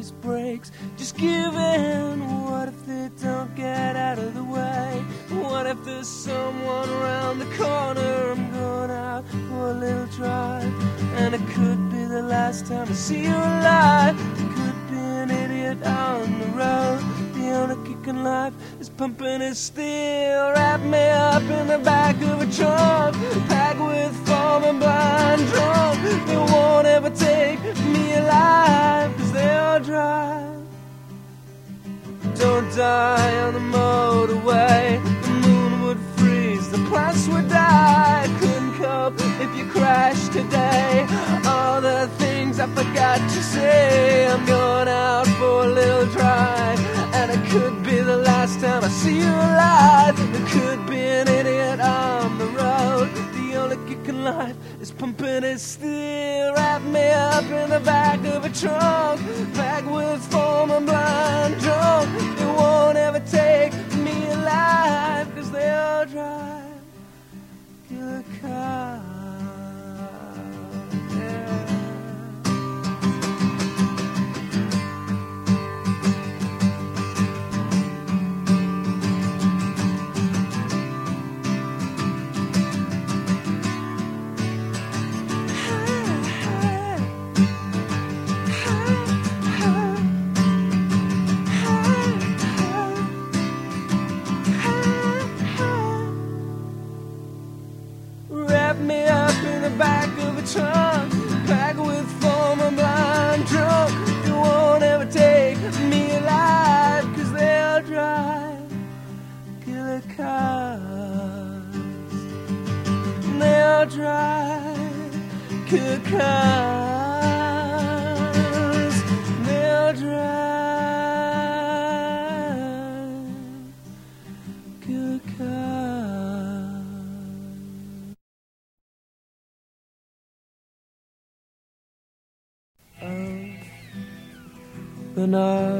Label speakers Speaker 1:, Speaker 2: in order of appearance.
Speaker 1: always breaks. Just give in. What if they don't get out of the way? What if there's someone around the corner? I'm going out for a little drive, and it could be the last time I see you alive. It could be an idiot on the road. The only kick in life is pumping his steel. Wrap me up in the back of a trunk, packed with foam and blind drunk. They won't ever take me alive, 'cause they all drive. Don't die on the motorway. The moon would freeze, the plants would die. Couldn't cope if you crashed today. All the things I forgot to say. I'm going out for a little drive, and it could be the last time I see you alive. It could be an idiot on the road. The only kick in life is pumping his steel. Wrap me up in the back of a trunk, packed with foam and blind drunk. They won't ever take me alive, 'cause they all drive killer cars. Wrap me up in the back of a trunk, packed with foam and blind drunk. You won't ever take me alive, 'cause they all drive killer cars. They all drive killer cars. They all drive killer cars. The night